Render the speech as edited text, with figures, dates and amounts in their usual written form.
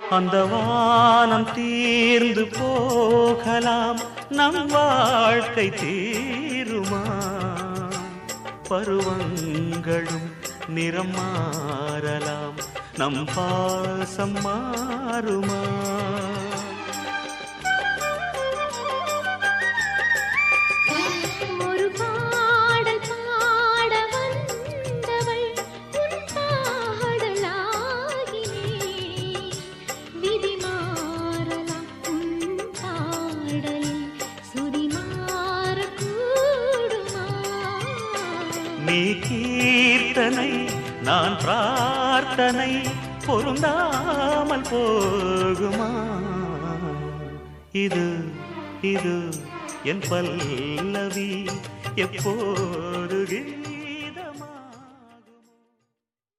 அந்த வானம் தீர்ந்து போகலாம், நம் வாழ்க்கை தீருமா? பருவங்களும் நிறம் மாறலாம், நம் பாசம் மாறுமா? நீ கீர்த்தனை நான் பிரார்த்தனை, பொருந்தாமல் போகுமா? இது இது என் பல்லவி, எப்போது